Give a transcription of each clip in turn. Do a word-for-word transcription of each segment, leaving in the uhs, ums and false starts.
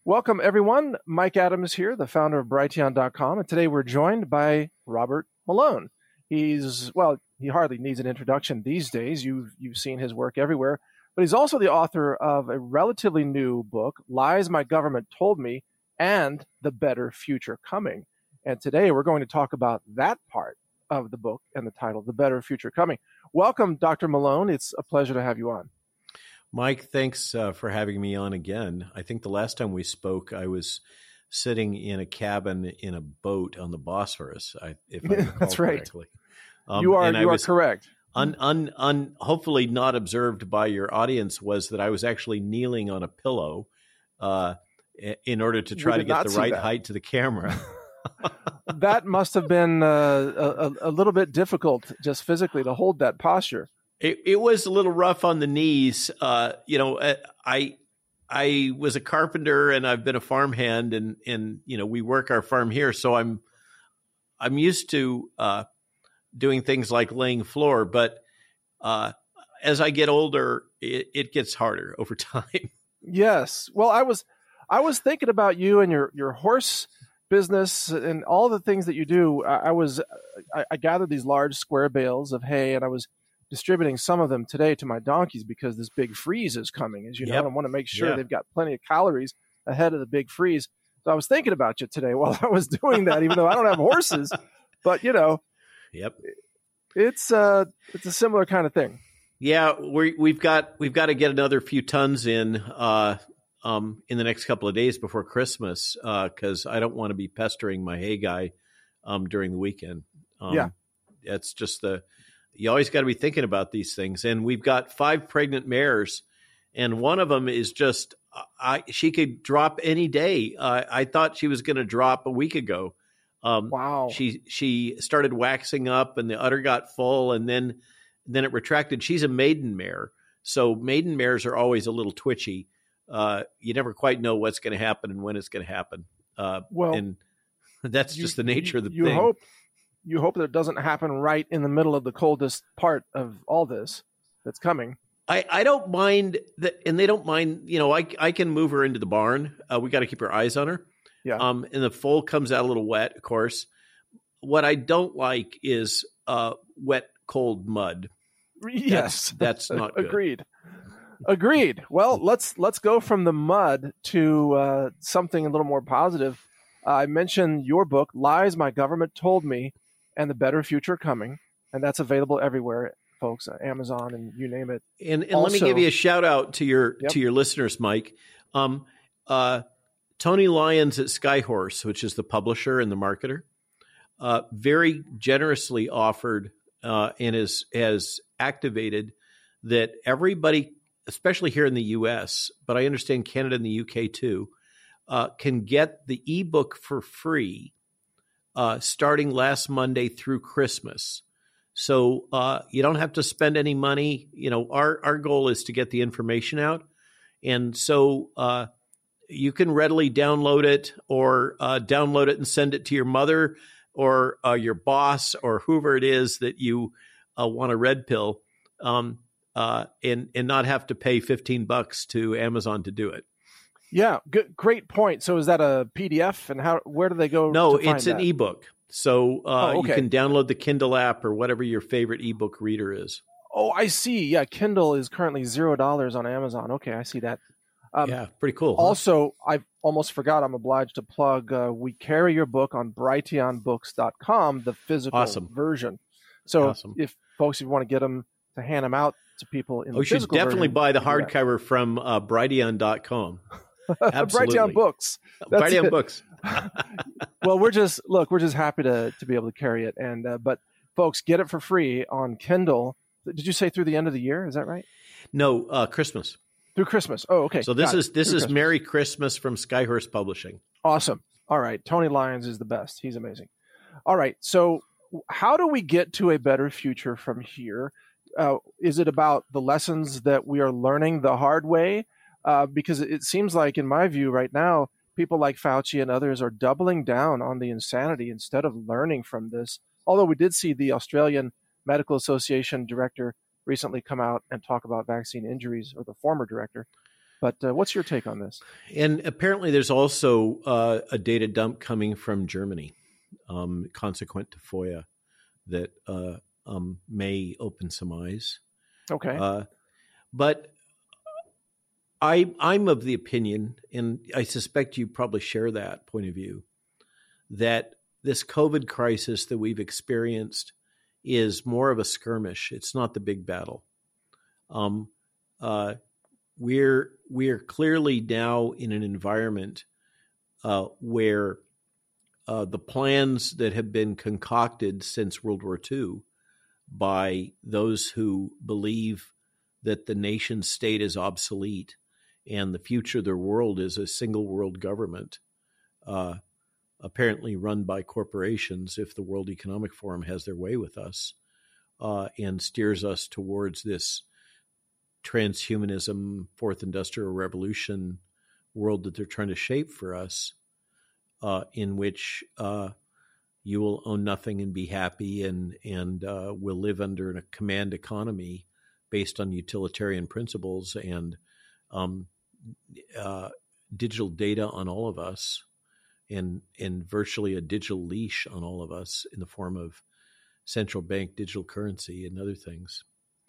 Welcome, everyone. Mike Adams here, the founder of Brighteon dot com, and today we're joined by Robert Malone. He's, well, he hardly needs an introduction these days. You've, you've seen his work everywhere, but he's also the author of a relatively new book, Lies My Government Told Me, and The Better Future Coming. And today we're going to talk about that part of the book and the title, The Better Future Coming. Welcome, Doctor Malone. It's a pleasure to have you on. Mike, thanks uh, for having me on again. I think the last time we spoke, I was sitting in a cabin in a boat on the Bosphorus, I, if I recall That's right. correctly. Um, you are, and you I are correct. Un, un, un, hopefully not observed by your audience was that I was actually kneeling on a pillow uh, in order to try to get the right that. height to the camera. That must have been uh, a, a little bit difficult just physically to hold that posture. It, it was a little rough on the knees. Uh, you know, I I was a carpenter and I've been a farmhand, and and you know we work our farm here, so I'm I'm used to uh, doing things like laying floor. But uh, as I get older, it, it gets harder over time. Yes. Well, I was I was thinking about you and your your horse business and all the things that you do. I, I was I, I gathered these large square bales of hay, and I was distributing some of them today to my donkeys because this big freeze is coming, as you know, yep. and I want to make sure yeah. they've got plenty of calories ahead of the big freeze. So I was thinking about you today while I was doing that, even though I don't have horses, but you know, yep, it's uh, it's a similar kind of thing. Yeah, we we've got we've got to get another few tons in uh, um, in the next couple of days before Christmas because uh, I don't want to be pestering my hay guy um, during the weekend. Um, yeah, that's just the. You always got to be thinking about these things. And we've got five pregnant mares, and one of them is just, I, she could drop any day. Uh, I thought she was going to drop a week ago. Um, wow. She she started waxing up, and the udder got full, and then then it retracted. She's a maiden mare. So maiden mares are always a little twitchy. Uh, you never quite know what's going to happen and when it's going to happen. Uh, well, and that's you, just the nature you, of the you thing. Hope- You hope that it doesn't happen right in the middle of the coldest part of all this that's coming. I, I don't mind that, and they don't mind. You know, I I can move her into the barn. Uh, we got to keep our eyes on her. Yeah. Um, and the foal comes out a little wet, of course. What I don't like is uh, wet, cold mud. Yes, that's, that's not good. Agreed. Agreed. Well, let's let's go from the mud to uh, something a little more positive. Uh, I mentioned your book, Lies My Government Told Me, and The Better Future Coming, and that's available everywhere, folks, uh, Amazon and you name it. And, and also, let me give you a shout out to your yep. to your listeners, Mike. Um, uh, Tony Lyons at Skyhorse, which is the publisher and the marketer, uh, very generously offered uh, and is has activated that everybody, especially here in the U S, but I understand Canada and the U K too, uh, can get the ebook for free. Uh, starting last Monday through Christmas. So uh, you don't have to spend any money. You know, our, our goal is to get the information out. And so uh, you can readily download it or uh, download it and send it to your mother or uh, your boss or whoever it is that you uh, want a red pill um, uh, and, and not have to pay fifteen bucks to Amazon to do it. Yeah, good, great point. So is that a P D F, and how? Where do they go? No, to find it's an that? ebook. So uh, oh, okay. you can download the Kindle app or whatever your favorite ebook reader is. Oh, I see. Yeah, Kindle is currently zero dollars on Amazon. Okay, I see that. Um, yeah, pretty cool. Huh? Also, I almost forgot. I'm obliged to plug. Uh, we carry your book on Brighteon books dot com, the physical awesome. version. So awesome. if folks, if you want to get them to hand them out to people in oh, the you should physical definitely version, buy the hardcover from uh, Brighteon dot com. Absolutely. Brighteon Books. That's Brighteon it. Books. Well, we're just look. We're just happy to to be able to carry it, and uh, but folks, get it for free on Kindle. Did you say through the end of the year? Is that right? No, uh, Christmas. Through Christmas. Oh, okay. So this Got is it. this Through is Christmas. Merry Christmas from Skyhorse Publishing. Awesome. All right. Tony Lyons is the best. He's amazing. All right. So how do we get to a better future from here? Uh, is it about the lessons that we are learning the hard way? Uh, because it seems like, in my view, right now, people like Fauci and others are doubling down on the insanity instead of learning from this. Although we did see the Australian Medical Association director recently come out and talk about vaccine injuries, or the former director. But uh, what's your take on this? And apparently there's also uh, a data dump coming from Germany, um, consequent to FOIA, that uh, um, may open some eyes. Okay. Uh, but I, I'm of the opinion, and I suspect you probably share that point of view, that this COVID crisis that we've experienced is more of a skirmish. It's not the big battle. Um, uh, we're we're clearly now in an environment uh, where uh, the plans that have been concocted since World War Two by those who believe that the nation state is obsolete and the future of their world is a single world government, uh, apparently run by corporations if the World Economic Forum has their way with us, uh, and steers us towards this transhumanism, fourth industrial revolution world that they're trying to shape for us, uh, in which uh, you will own nothing and be happy and, and uh, will live under a command economy based on utilitarian principles and um, uh, digital data on all of us, and, and virtually a digital leash on all of us in the form of central bank digital currency and other things.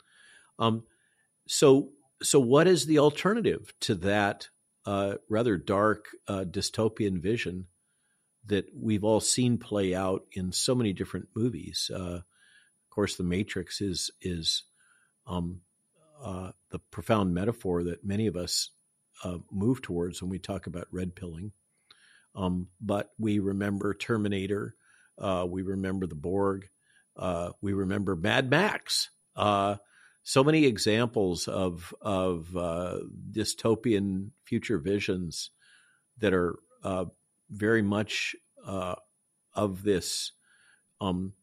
Um, so, so what is the alternative to that uh, rather dark uh, dystopian vision that we've all seen play out in so many different movies? Uh, of course, The Matrix is is um, uh, the profound metaphor that many of us uh, move towards when we talk about red pilling. Um, but we remember Terminator, uh, we remember the Borg, uh, we remember Mad Max. Uh, so many examples of of uh, dystopian future visions that are uh, very much uh, of this um,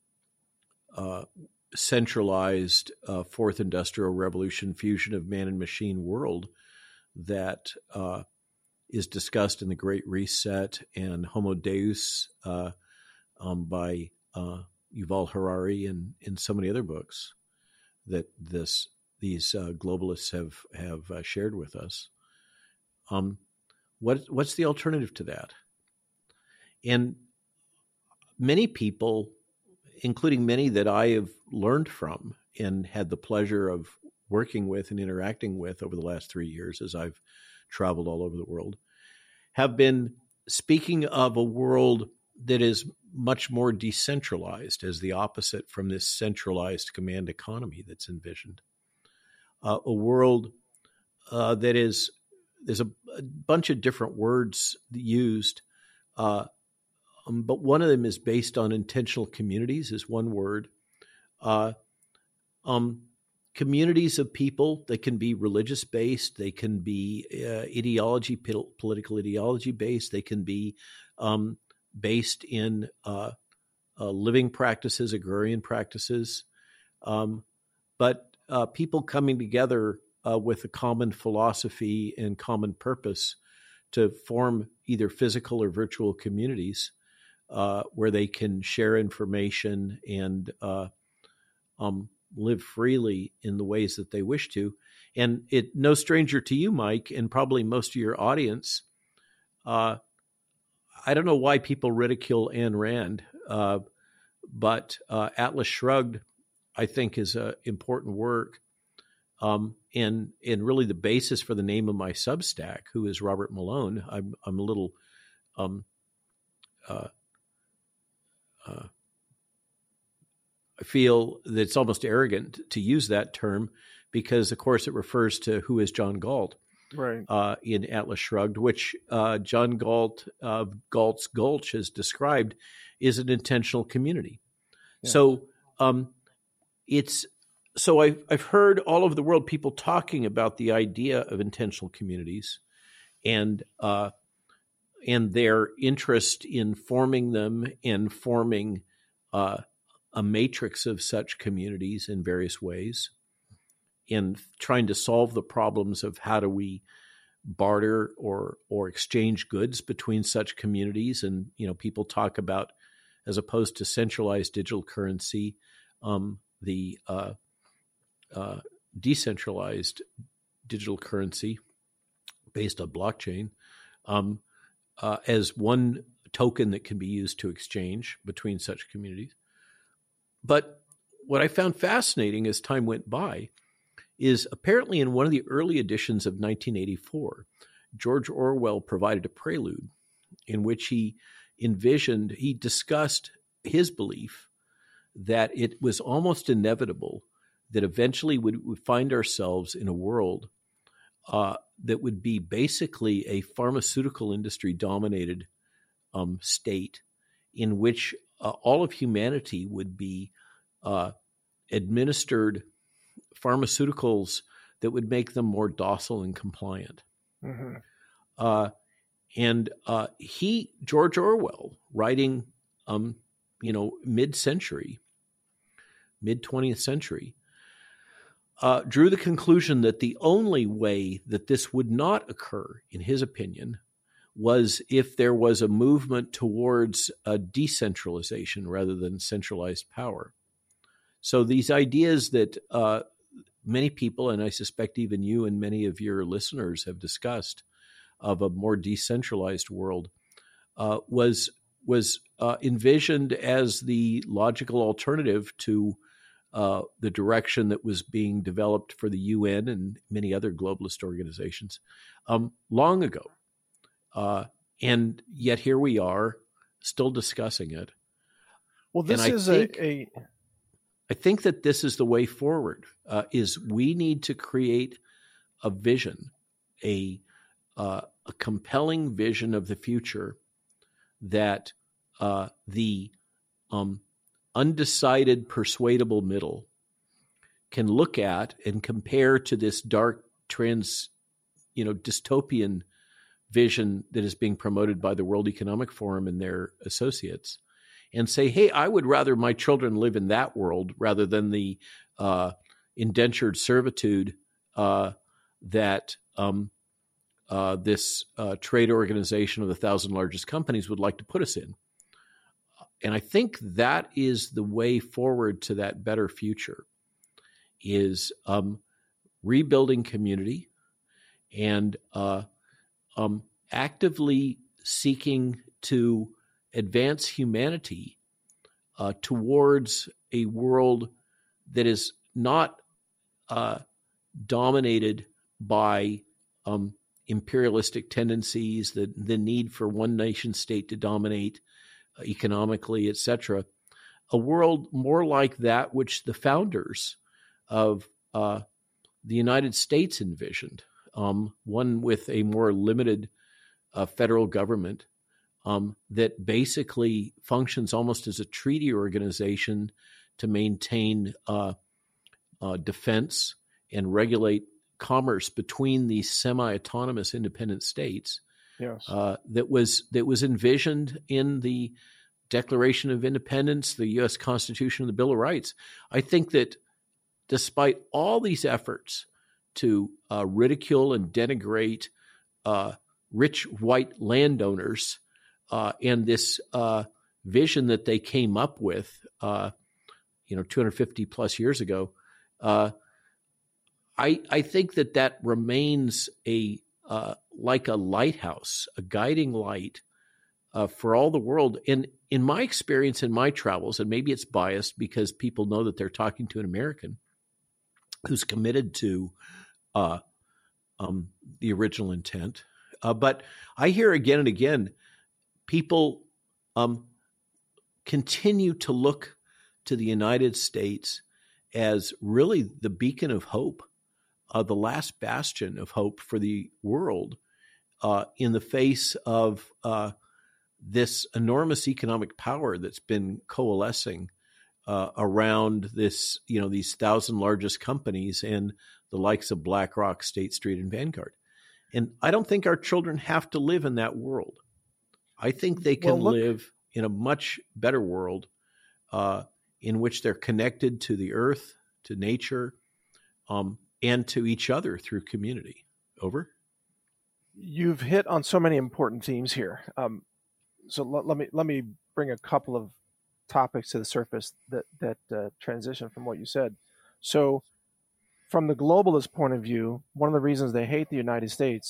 uh, centralized uh, fourth industrial revolution fusion of man and machine world that uh, is discussed in The Great Reset and Homo Deus uh, um, by uh, Yuval Harari and in so many other books that this these uh, globalists have have uh, shared with us. Um, what what's the alternative to that? And many people, including many that I have learned from and had the pleasure of working with and interacting with over the last three years as I've traveled all over the world, have been speaking of a world that is much more decentralized as the opposite from this centralized command economy that's envisioned. Uh, a world uh, that is, there's a, a bunch of different words used, uh, um, but one of them is based on intentional communities is one word. Uh, um, communities of people that can be religious based, they can be uh, ideology, political ideology based, they can be um, based in uh, uh, living practices, agrarian practices, um, but uh, people coming together uh, with a common philosophy and common purpose to form either physical or virtual communities uh, where they can share information and uh, um, live freely in the ways that they wish to. And it, no stranger to you, Mike, and probably most of your audience, uh, I don't know why people ridicule Ayn Rand, uh, but uh, Atlas Shrugged, I think, is an important work, um, and and really the basis for the name of my Substack, who is Robert Malone. I'm I'm a little um, uh, uh, I feel that it's almost arrogant to use that term because, of course, it refers to who is John Galt. Right. Uh, in Atlas Shrugged, which uh, John Galt of uh, Galt's Gulch has described is an intentional community. Yeah. So um, it's so I've, I've heard all over the world people talking about the idea of intentional communities and uh, and their interest in forming them and forming uh, a matrix of such communities in various ways, and trying to solve the problems of how do we barter or or exchange goods between such communities. And, you know, people talk about, as opposed to centralized digital currency, um, the uh, uh, decentralized digital currency, based on blockchain um, uh, as one token that can be used to exchange between such communities. But what I found fascinating as time went by is apparently in one of the early editions of nineteen eighty-four, George Orwell provided a prelude in which he envisioned, he discussed his belief that it was almost inevitable that eventually we would find ourselves in a world uh, that would be basically a pharmaceutical industry dominated um, state in which uh, all of humanity would be uh, administered pharmaceuticals that would make them more docile and compliant. Mm-hmm. Uh, and uh, he, George Orwell, writing, um, you know, mid-century, mid-twentieth century, uh, drew the conclusion that the only way that this would not occur, in his opinion, was if there was a movement towards a decentralization rather than centralized power. So these ideas that uh, many people, and I suspect even you and many of your listeners have discussed, of a more decentralized world, uh, was was uh, envisioned as the logical alternative to uh, the direction that was being developed for the U N and many other globalist organizations um, long ago. Uh, and yet here we are still discussing it. Well, this and I is think, a, a... I think that this is the way forward, uh, is we need to create a vision, a, uh, a compelling vision of the future that uh, the um, undecided, persuadable middle can look at and compare to this dark trans, you know, dystopian vision that is being promoted by the World Economic Forum and their associates, and say, hey, I would rather my children live in that world rather than the uh, indentured servitude uh, that um, uh, this uh, trade organization of the thousand largest companies would like to put us in. And I think that is the way forward to that better future, is um, rebuilding community and uh, um, actively seeking to advance humanity uh, towards a world that is not uh, dominated by um, imperialistic tendencies, the, the need for one nation state to dominate uh, economically, et cetera. A world more like that which the founders of uh, the United States envisioned, um, one with a more limited uh, federal government um, that basically functions almost as a treaty organization to maintain uh, uh, defense and regulate commerce between these semi-autonomous independent states. Yes. Uh, that was that was envisioned in the Declaration of Independence, the U S Constitution, and the Bill of Rights. I think that despite all these efforts to uh, ridicule and denigrate uh, rich white landowners uh, and this uh, vision that they came up with, uh, you know, two hundred fifty plus years ago, uh, I, I think that that remains a uh, like a lighthouse, a guiding light uh, for all the world. And in my experience, in my travels, and maybe it's biased because people know that they're talking to an American who's committed to uh, um, the original intent. Uh, but I hear again and again, people um, continue to look to the United States as really the beacon of hope, uh, the last bastion of hope for the world uh, in the face of uh, this enormous economic power that's been coalescing uh, around this, you know, these thousand largest companies and the likes of BlackRock, State Street, and Vanguard. And I don't think our children have to live in that world. I think they can well, look, live in a much better world uh, in which they're connected to the earth, to nature, um, and to each other through community. Over. You've hit on so many important themes here. Um, so let, let me let me bring a couple of topics to the surface that that uh, transition from what you said. So, from the globalist point of view, one of the reasons they hate the United States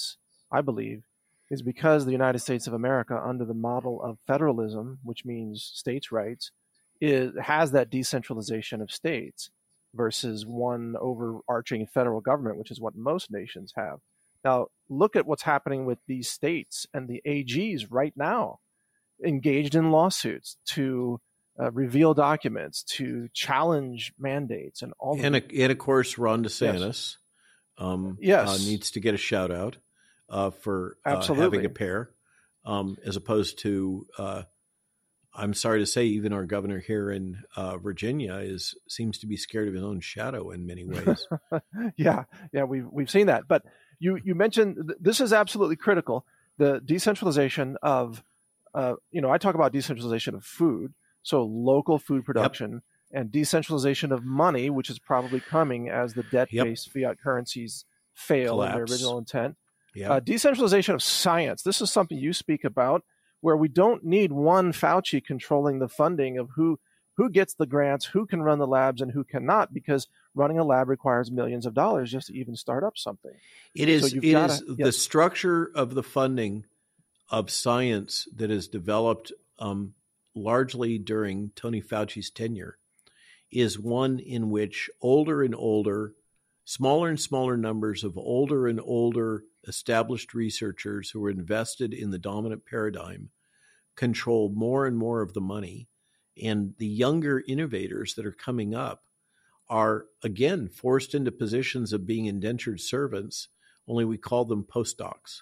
I believe, is because the United States of America, under the model of federalism, which means states' rights, is, has that decentralization of states versus one overarching federal government, which is what most nations have. Now, look at what's happening with these states and the A Gs right now, engaged in lawsuits to uh, reveal documents, to challenge mandates, and all. And, of a, and of course, Ron DeSantis yes. Um, yes. Uh, needs to get a shout out uh, for uh, Absolutely. having a pair, um, as opposed to, uh, I'm sorry to say, even our governor here in uh, Virginia is seems to be scared of his own shadow in many ways. yeah, yeah, we've we've seen that. But you you mentioned th- this is absolutely critical. The decentralization of, uh, you know, I talk about decentralization of food, so local food production. Yep. And decentralization of money, which is probably coming as the debt-based yep. fiat currencies fail Collapse. in their original intent. Yep. Uh, decentralization of science. This is something you speak about, where we don't need one Fauci controlling the funding of who who gets the grants, who can run the labs, and who cannot, because running a lab requires millions of dollars just to even start up something. It is, so it gotta, is yes. the structure of the funding of science that is developed um, largely during Tony Fauci's tenure is one in which older and older, smaller and smaller numbers of older and older established researchers who are invested in the dominant paradigm control more and more of the money. And the younger innovators that are coming up are, again, forced into positions of being indentured servants, only we call them postdocs.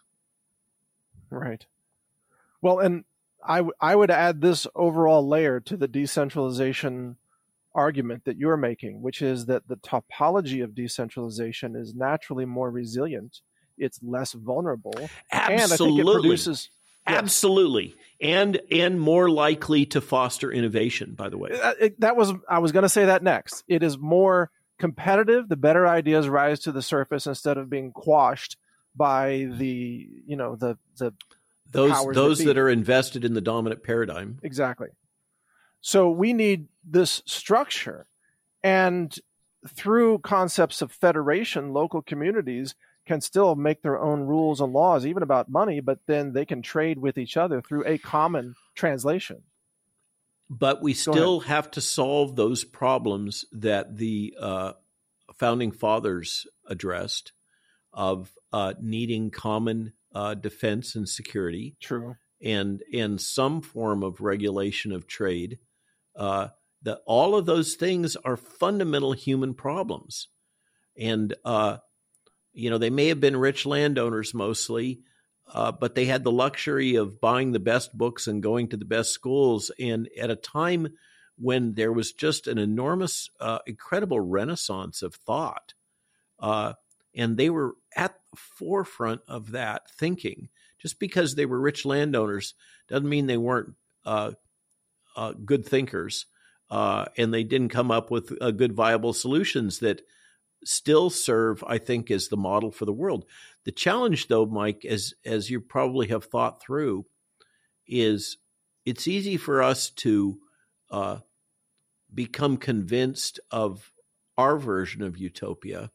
Right. Well, and I, w- I would add this overall layer to the decentralization argument that you're making, which is that the topology of decentralization is naturally more resilient. It's less vulnerable. Absolutely. And I think it produces... Yes. Absolutely. And and more likely to foster innovation, by the way. It, that was I was going to say that next. It is more competitive. The better ideas rise to the surface instead of being quashed by the, you know, the the, the those powers those that, that are invested in the dominant paradigm. Exactly. So we need this structure, and through concepts of federation, local communities can still make their own rules and laws, even about money, but then they can trade with each other through a common translation. But we still have to solve those problems that the uh, founding fathers addressed of uh, needing common uh, defense and security. True. And, and some form of regulation of trade. Uh, that all of those things are fundamental human problems. And, uh, you know, they may have been rich landowners mostly, uh, but they had the luxury of buying the best books and going to the best schools. And at a time when there was just an enormous, uh, incredible renaissance of thought, uh, and they were at the forefront of that thinking. Just because they were rich landowners doesn't mean they weren't uh, uh, good thinkers, uh, and they didn't come up with uh, good, viable solutions that still serve, I think, as the model for the world. The challenge, though, Mike, as as you probably have thought through, is it's easy for us to uh, become convinced of our version of utopia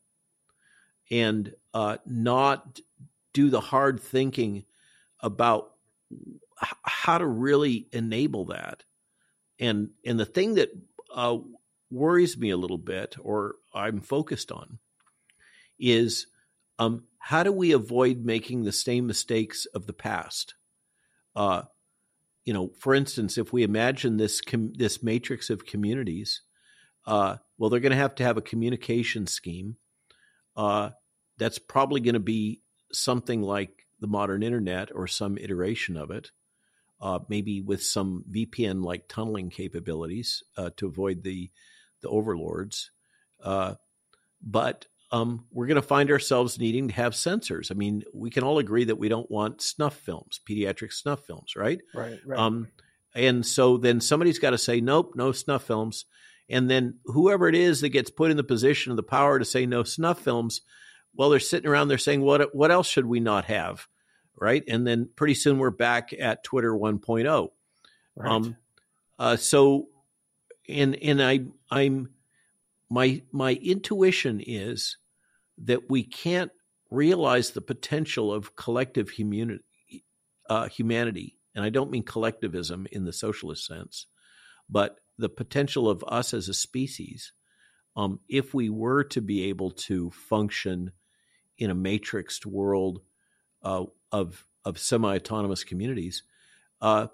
and uh, not do the hard thinking about h- how to really enable that. And and the thing that uh, worries me a little bit, or I'm focused on, is um, how do we avoid making the same mistakes of the past? Uh, you know, for instance, if we imagine this com- this matrix of communities, uh, well, they're going to have to have a communication scheme. Uh, that's probably going to be something like the modern internet or some iteration of it. Uh, maybe with some V P N-like tunneling capabilities uh, to avoid the the overlords. Uh, but um, we're going to find ourselves needing to have sensors. I mean, we can all agree that we don't want snuff films, pediatric snuff films, right? Right, right. Um, and so then somebody's got to say, nope, no snuff films. And then whoever it is that gets put in the position of the power to say no snuff films, well, they're sitting around there saying, what what else should we not have? Right. And then pretty soon we're back at Twitter one point oh. Right. Um, uh, so, and, and I, I'm, my, my intuition is that we can't realize the potential of collective humanity, uh, humanity, and I don't mean collectivism in the socialist sense, but the potential of us as a species, um, if we were to be able to function in a matrixed world uh, of of semi-autonomous communities, uh,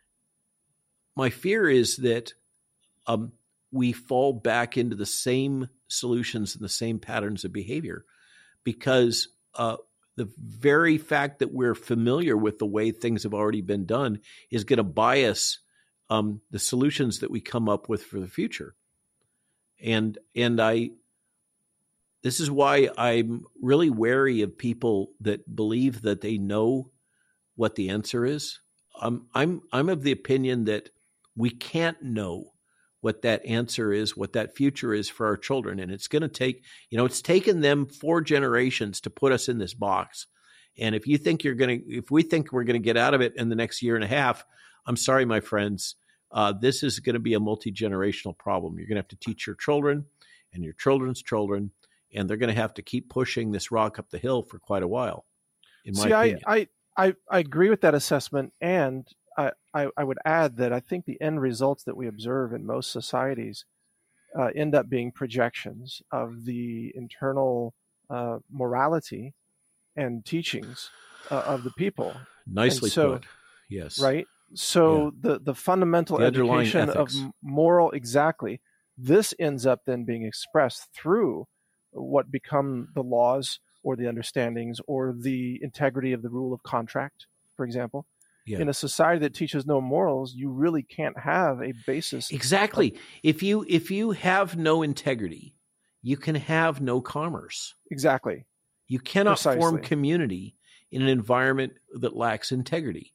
my fear is that um, we fall back into the same solutions and the same patterns of behavior, because uh, the very fact that we're familiar with the way things have already been done is going to bias um, the solutions that we come up with for the future. And and I, this is why I'm really wary of people that believe that they know what the answer is. Um, I'm I'm of the opinion that we can't know what that answer is, what that future is for our children. And it's going to take, you know, it's taken them four generations to put us in this box. And if you think you're going to, if we think we're going to get out of it in the next year and a half, I'm sorry, my friends, uh, this is going to be a multi-generational problem. You're going to have to teach your children and your children's children, and they're going to have to keep pushing this rock up the hill for quite a while, in my See, opinion. I, I, I, I agree with that assessment. And I, I, I would add that I think the end results that we observe in most societies uh, end up being projections of the internal uh, morality and teachings uh, of the people. Nicely so, put. Yes. Right. So yeah. the, the fundamental the education of moral, exactly, this ends up then being expressed through what become the laws or the understandings or the integrity of the rule of contract, for example. Yeah. In a society that teaches no morals, you really can't have a basis. Exactly. Of, if you if you have no integrity, you can have no commerce. Exactly. You cannot Precisely. form community in an environment that lacks integrity.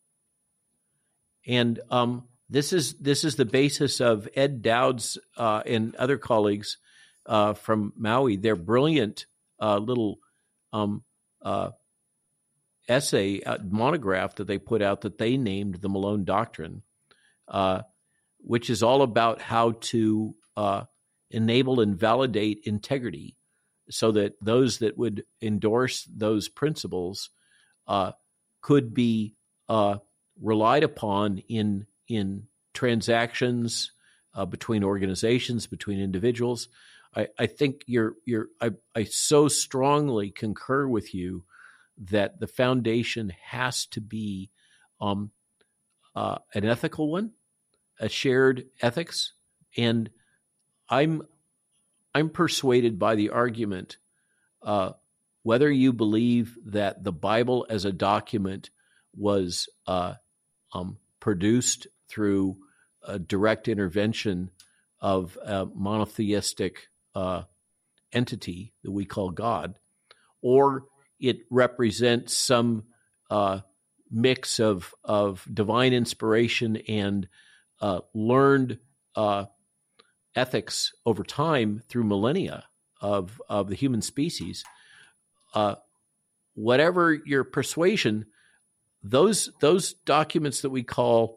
And um, this is this is the basis of Ed Dowd's uh, and other colleagues uh, from Maui. Their brilliant uh, little um, uh, essay, uh, monograph that they put out that they named the Malone Doctrine, uh, which is all about how to uh, enable and validate integrity so that those that would endorse those principles uh, could be uh, relied upon in in transactions uh, between organizations, between individuals. I, I think you're you're I, I so strongly concur with you that the foundation has to be um, uh, an ethical one, a shared ethics, and I'm I'm persuaded by the argument, uh, whether you believe that the Bible as a document was uh, um, produced through a direct intervention of a monotheistic uh, entity that we call God, or it represents some uh, mix of of divine inspiration and uh, learned uh, ethics over time through millennia of of the human species. Uh, whatever your persuasion, those those documents that we call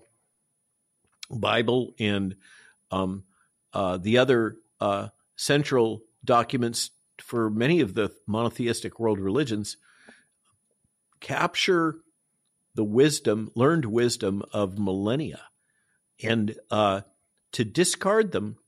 Bible and um, uh, the other uh, central documents for many of the monotheistic world religions capture the wisdom, learned wisdom of millennia. And uh, to discard them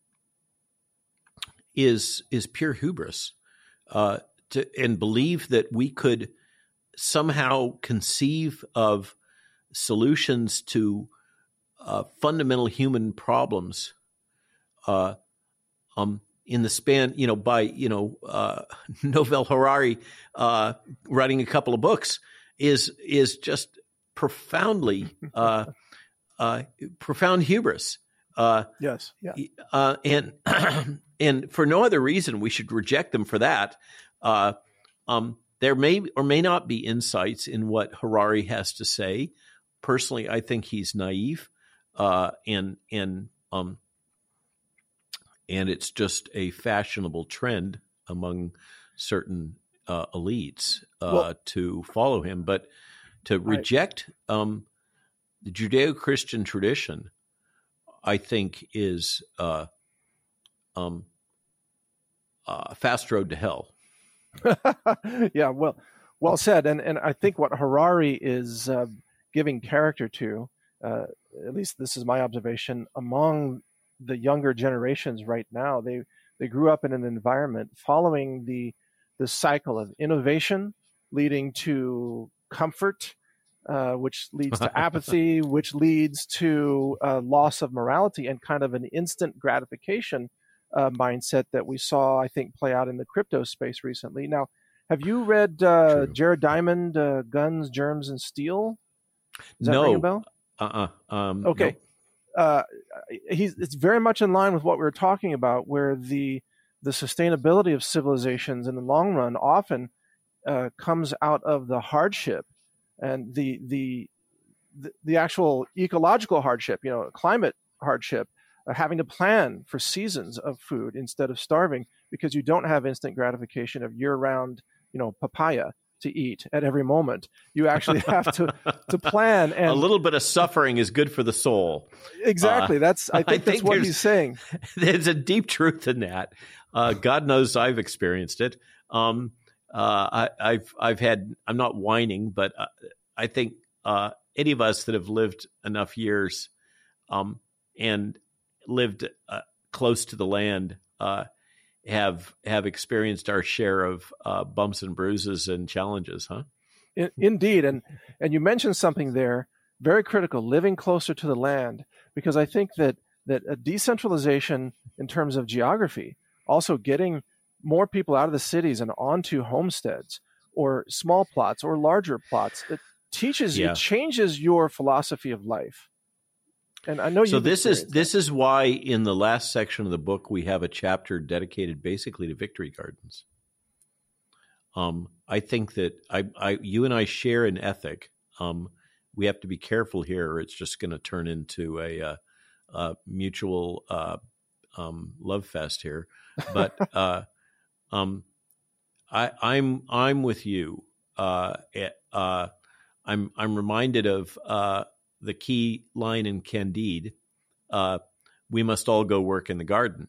is is pure hubris. Uh, to, and believe that we could somehow conceive of solutions to uh, fundamental human problems uh, um, in the span, you know, by, you know, uh, Novel Harari uh, writing a couple of books is is just profoundly uh, uh, profound hubris. Uh, yes. Yeah. Uh, and and for no other reason, we should reject them for that. Uh, um, there may or may not be insights in what Harari has to say. Personally, I think he's naive, uh, and and um, and it's just a fashionable trend among certain uh, elites uh, well, to follow him. But to reject um, the Judeo-Christian tradition, I think, is uh, um, a fast road to hell. Yeah, well, Well said. And and I think what Harari is uh, giving character to, uh, at least this is my observation, among the younger generations right now, they they grew up in an environment following the the cycle of innovation leading to comfort, uh, which leads to apathy, which leads to uh, loss of morality and kind of an instant gratification uh, mindset that we saw, I think, play out in the crypto space recently. Now, have you read uh, Jared Diamond, uh, Guns, Germs, and Steel? Does that no. ring a bell? Uh-uh. Um, okay. No. Uh, he's, it's very much in line with what we were talking about, where the the sustainability of civilizations in the long run often uh, comes out of the hardship and the, the the the actual ecological hardship, you know, climate hardship, uh, having to plan for seasons of food instead of starving because you don't have instant gratification of year-round, you know, papaya to eat at every moment. You actually have to to plan. And a little bit of suffering is good for the soul. Exactly. Uh, that's I think, I think that's what he's saying. There's a deep truth in that. Uh, God knows I've experienced it. Um, uh, I, I've I've had. I'm not whining, but uh, I think uh, any of us that have lived enough years um, and lived uh, close to the land uh, have have experienced our share of uh, bumps and bruises and challenges, huh? In, indeed, and and you mentioned something there very critical: living closer to the land, because I think that that a decentralization in terms of geography, also getting more people out of the cities and onto homesteads or small plots or larger plots, it teaches yeah. it changes your philosophy of life. And I know you. So this is that. this is why in the last section of the book we have a chapter dedicated basically to victory gardens. Um, I think that I, I, you and I share an ethic. Um, we have to be careful here, or it's just going to turn into a, a, a mutual uh, um, love fest here. But uh, um, I, I'm I'm with you. Uh, uh, I'm I'm reminded of uh, the key line in Candide. Uh, we must all go work in the garden.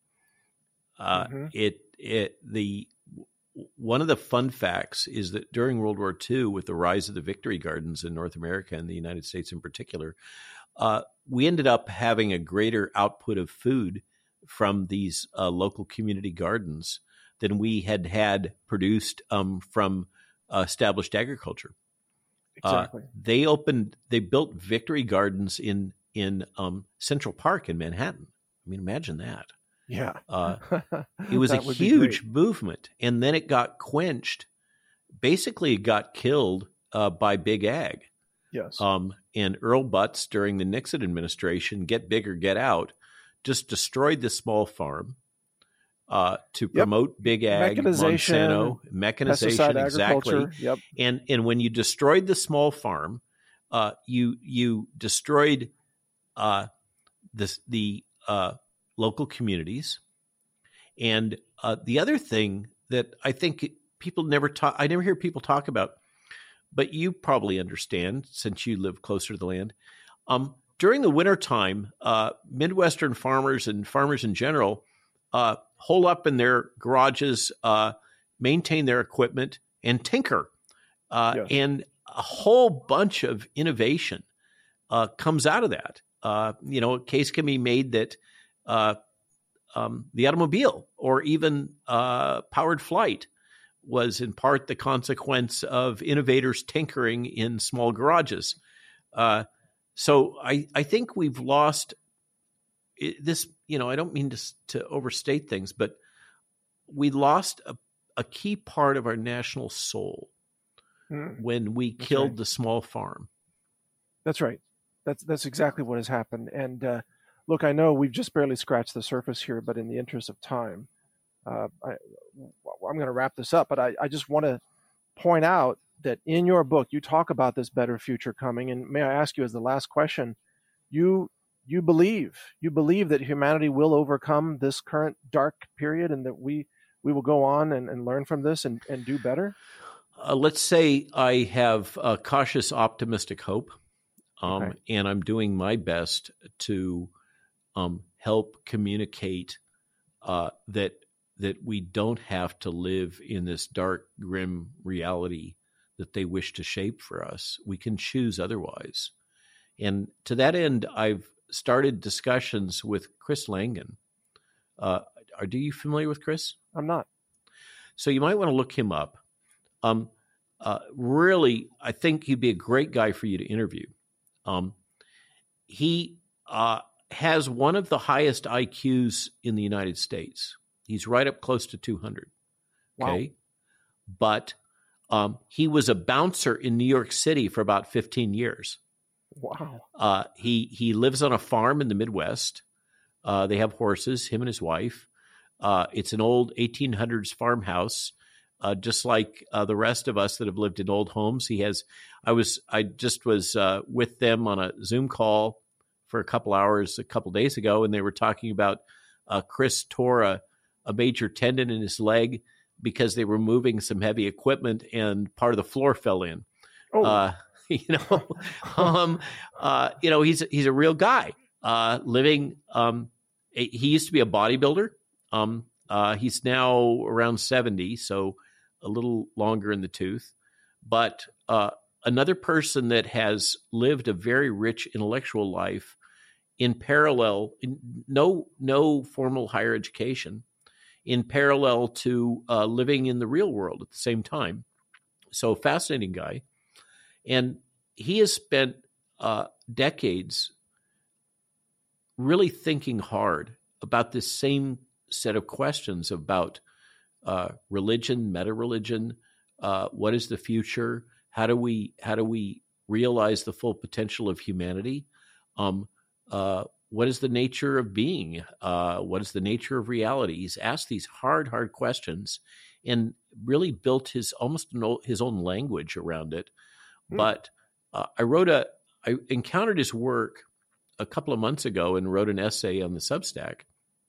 Uh, mm-hmm. It it the one of the fun facts is that during World War Two, with the rise of the victory gardens in North America and the United States in particular, uh, we ended up having a greater output of food from these uh, local community gardens than we had had produced um, from uh, established agriculture. Exactly. Uh, they opened, they built victory gardens in in um, Central Park in Manhattan. I mean, imagine that. Yeah. uh, it was a huge movement, and then it got quenched. Basically, it got killed uh, by Big Ag. Yes. Um, and Earl Butz, during the Nixon administration, get big or get out, just destroyed the small farm uh, to promote yep. Big Ag, mechanization, Monsanto, mechanization, exactly. Yep. And and when you destroyed the small farm, uh, you you destroyed uh, this the uh, local communities. And uh, the other thing that I think people never talk, I never hear people talk about, but you probably understand since you live closer to the land. Um, during the wintertime, uh, Midwestern farmers and farmers in general uh, hole up in their garages, uh, maintain their equipment, and tinker. Uh, yes. And a whole bunch of innovation uh, comes out of that. Uh, you know, a case can be made that uh, um, the automobile or even uh, powered flight was in part the consequence of innovators tinkering in small garages. Uh, so I, I think we've lost this, you know, I don't mean to, to overstate things, but we lost a, a key part of our national soul mm, when we killed right. the small farm. That's right. That's, that's exactly what has happened. And uh, look, I know we've just barely scratched the surface here, but in the interest of time, uh, I, I'm going to wrap this up, but I, I just want to point out that in your book, you talk about this better future coming. And may I ask you as the last question, you you believe, you believe that humanity will overcome this current dark period and that we, we will go on and, and learn from this and, and do better? Uh, let's say I have a cautious, optimistic hope, um, okay. and I'm doing my best to um, help communicate uh, that that we don't have to live in this dark, grim reality that they wish to shape for us. We can choose otherwise. And to that end, I've started discussions with Chris Langan. Uh, are, are you familiar with Chris? I'm not. So you might want to look him up. Um, uh, really, I think he'd be a great guy for you to interview. Um, he uh, has one of the highest I Qs in the United States. He's right up close to two hundred. Okay. Wow. But um, he was a bouncer in New York City for about fifteen years. Wow. Uh, he, he lives on a farm in the Midwest. Uh, they have horses, him and his wife. Uh, it's an old eighteen hundreds farmhouse, uh, just like uh, the rest of us that have lived in old homes. He has, I was, I just was uh, with them on a Zoom call for a couple hours a couple days ago, and they were talking about uh, Chris tore a, a major tendon in his leg because they were moving some heavy equipment and part of the floor fell in. Oh. Uh, you know, um, uh, you know, he's he's a real guy uh, living. Um, he used to be a bodybuilder. Um, uh, he's now around seventy, so a little longer in the tooth. But uh, another person that has lived a very rich intellectual life in parallel, in no no formal higher education, in parallel to uh, living in the real world at the same time. So fascinating guy. And he has spent uh, decades really thinking hard about this same set of questions about uh, religion, meta-religion, uh, what is the future? How do we how do we realize the full potential of humanity? Um, uh, what is the nature of being? Uh, what is the nature of reality? He's asked these hard, hard questions and really built his almost his own language around it. But uh, I wrote a, I encountered his work a couple of months ago and wrote an essay on the Substack.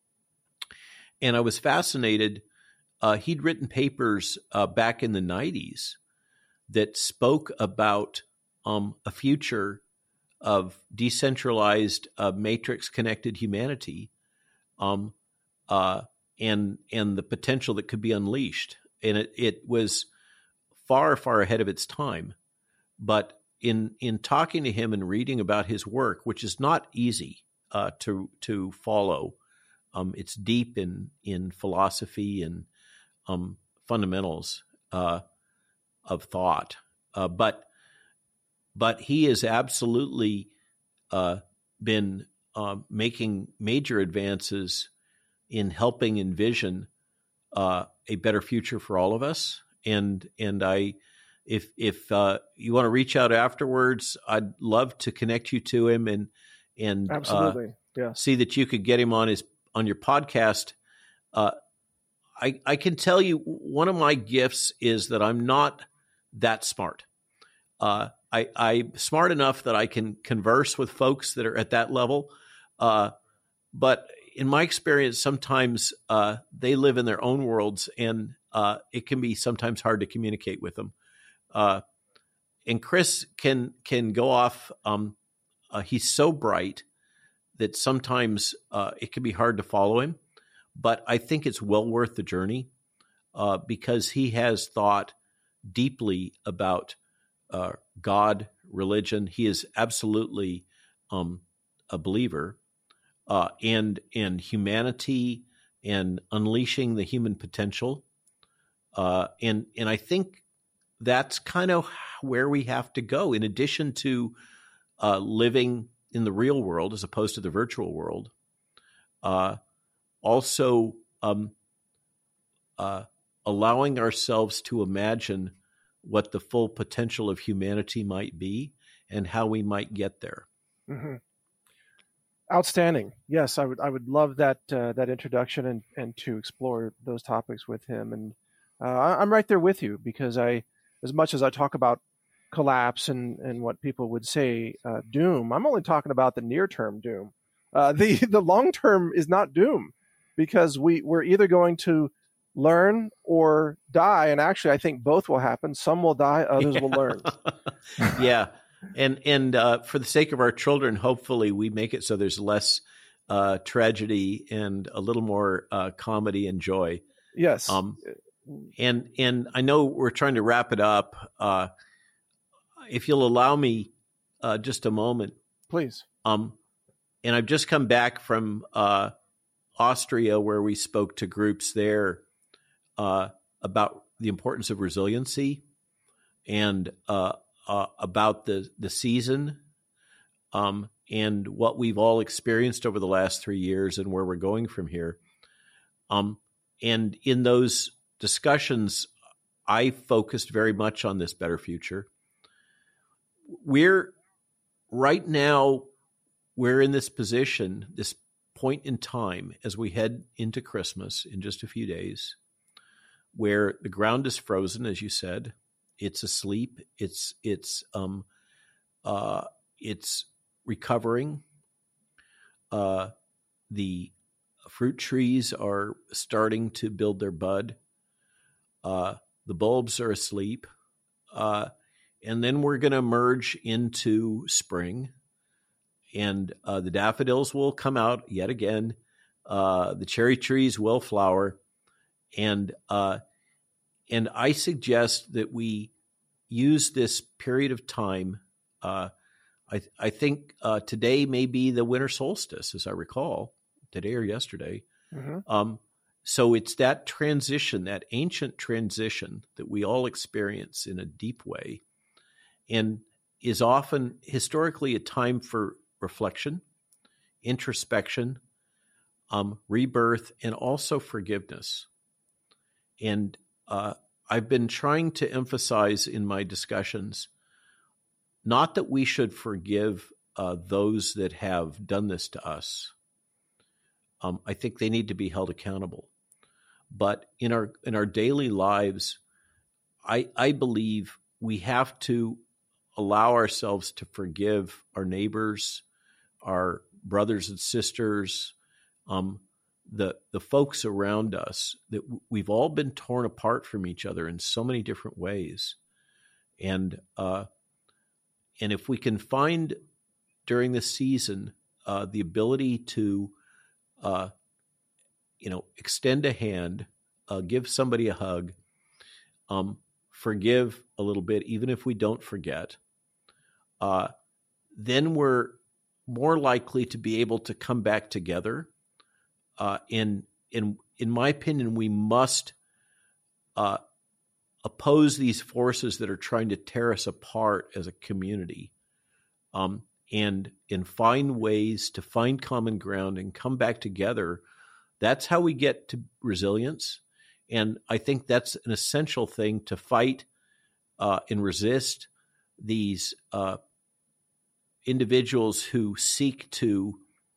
And I was fascinated. Uh, he'd written papers uh, back in the nineties that spoke about um, a future of decentralized, uh, matrix-connected humanity, um, uh, and and the potential that could be unleashed. And it it was far, far ahead of its time. But in in talking to him and reading about his work, which is not easy uh, to to follow, um, it's deep in in philosophy and um, fundamentals uh, of thought. Uh, but but he has absolutely uh, been uh, making major advances in helping envision uh, a better future for all of us. And and I. If if uh, you want to reach out afterwards, I'd love to connect you to him and and absolutely, uh, yeah. see that you could get him on his on your podcast. Uh, I I can tell you one of my gifts is that I'm not that smart. Uh, I I'm smart enough that I can converse with folks that are at that level, uh, but in my experience, sometimes uh, they live in their own worlds, and uh, it can be sometimes hard to communicate with them. Uh, and Chris can can go off. Um, uh, he's so bright that sometimes uh, it can be hard to follow him. But I think it's well worth the journey uh, because he has thought deeply about uh, God, religion. He is absolutely um, a believer, uh, and and humanity and unleashing the human potential. Uh, and and I think that's kind of where we have to go. In addition to uh, living in the real world as opposed to the virtual world, uh, also um, uh, allowing ourselves to imagine what the full potential of humanity might be and how we might get there. Mm-hmm. Outstanding. Yes, I would. I would love that uh, that introduction and and to explore those topics with him. And uh, I'm right there with you because I. As much as I talk about collapse and, and what people would say uh, doom, I'm only talking about the near-term doom. Uh, the the long-term is not doom because we, we're either going to learn or die. And actually, I think both will happen. Some will die, others yeah. will learn. yeah. And, and uh, for the sake of our children, hopefully we make it so there's less uh, tragedy and a little more uh, comedy and joy. Yes. Um, And and I know we're trying to wrap it up. Uh, if you'll allow me uh, just a moment, please. Um, and I've just come back from uh, Austria, where we spoke to groups there uh, about the importance of resiliency and uh, uh, about the the season um, and what we've all experienced over the last three years and where we're going from here. Um, and in those discussions, I focused very much on this better future. We're right now, we're in this position, this point in time as we head into Christmas in just a few days, where the ground is frozen, as you said. It's asleep. It's it's um uh it's recovering. Uh, the fruit trees are starting to build their bud. Uh, the bulbs are asleep. Uh, and then we're going to emerge into spring, and uh, the daffodils will come out yet again. Uh, the cherry trees will flower. And, uh, and I suggest that we use this period of time. Uh, I, I think uh, today may be the winter solstice, as I recall, today or yesterday. Mm-hmm. Um, so it's that transition, that ancient transition that we all experience in a deep way, and is often historically a time for reflection, introspection, um, rebirth, and also forgiveness. And uh, I've been trying to emphasize in my discussions, not that we should forgive uh, those that have done this to us. Um, I think they need to be held accountable. But in our in our daily lives, I I believe we have to allow ourselves to forgive our neighbors, our brothers and sisters, um, the the folks around us. That we've all been torn apart from each other in so many different ways, and uh, and if we can find during this season uh, the ability to uh, you know, extend a hand, uh, give somebody a hug, um, forgive a little bit, even if we don't forget, uh, then we're more likely to be able to come back together. Uh, and in, in my opinion, we must uh, oppose these forces that are trying to tear us apart as a community, um, and, and find ways to find common ground and come back together. That's how we get to resilience. And I think that's an essential thing to fight uh, and resist these uh, individuals who seek to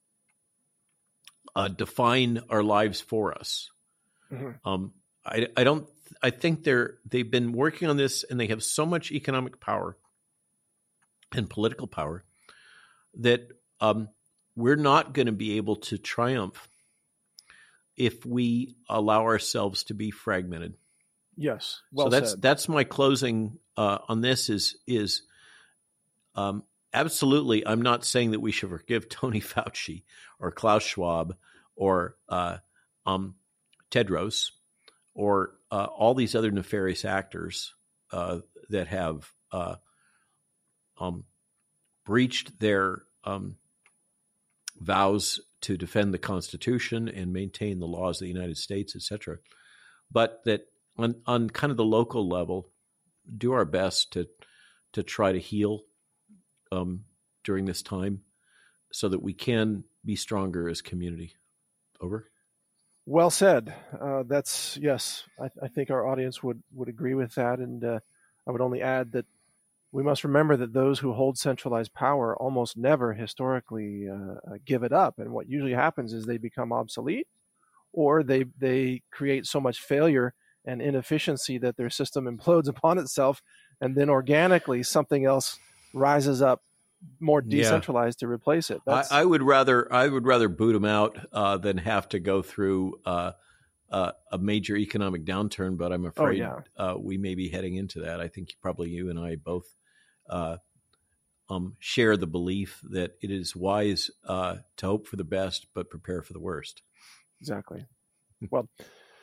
uh, define our lives for us. Mm-hmm. Um, I, I don't, I think they're, they've been working on this, and they have so much economic power and political power that um, we're not going to be able to triumph if we allow ourselves to be fragmented. Yes. Well so that's said. that's my closing uh, on this is is um, absolutely. I'm not saying that we should forgive Tony Fauci or Klaus Schwab or uh, um, Tedros or uh, all these other nefarious actors uh, that have uh, um, breached their um, vows to defend the Constitution and maintain the laws of the United States, et cetera. But that on, on kind of the local level, do our best to to try to heal um, during this time so that we can be stronger as community. Over. Well said. Uh, that's, yes, I, I think our audience would, would agree with that. And uh, I would only add that we must remember that those who hold centralized power almost never historically uh, give it up. And what usually happens is they become obsolete, or they they create so much failure and inefficiency that their system implodes upon itself, and then organically something else rises up more decentralized yeah. to replace it. I, I would rather I would rather boot them out uh, than have to go through uh, uh, a major economic downturn. But I'm afraid oh, yeah. uh, we may be heading into that. I think probably you and I both Uh, um, share the belief that it is wise uh, to hope for the best, but prepare for the worst. Exactly. Well,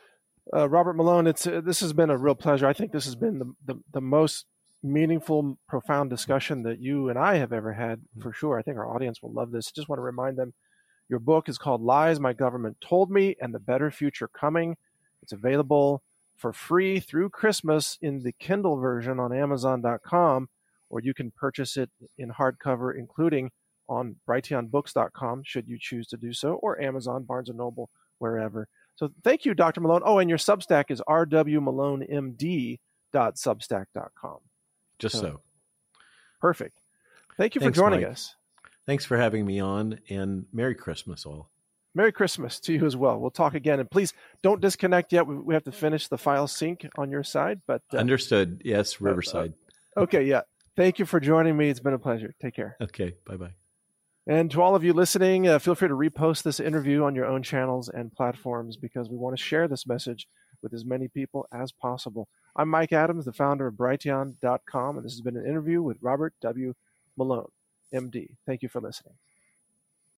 Uh, Robert Malone, it's uh, this has been a real pleasure. I think this has been the, the, the most meaningful, profound discussion that you and I have ever had, for sure. I think our audience will love this. Just want to remind them, your book is called Lies My Government Told Me and the Better Future Coming. It's available for free through Christmas in the Kindle version on amazon dot com, or you can purchase it in hardcover, including on brighteon books dot com, should you choose to do so, or Amazon, Barnes and Noble, wherever. So thank you, Doctor Malone. Oh, and your Substack is r w malone m d dot substack dot com. Just so. so. Perfect. Thank you Thanks, for joining Mike. us. Thanks for having me on, and Merry Christmas all. Merry Christmas to you as well. We'll talk again. And please don't disconnect yet. We, we have to finish the file sync on your side. But uh, Understood. Yes, Riverside. Uh, uh, okay, yeah. Thank you for joining me. It's been a pleasure. Take care. Okay, bye-bye. And to all of you listening, uh, feel free to repost this interview on your own channels and platforms, because we want to share this message with as many people as possible. I'm Mike Adams, the founder of brighteon dot com, and this has been an interview with Robert W. Malone, M D. Thank you for listening.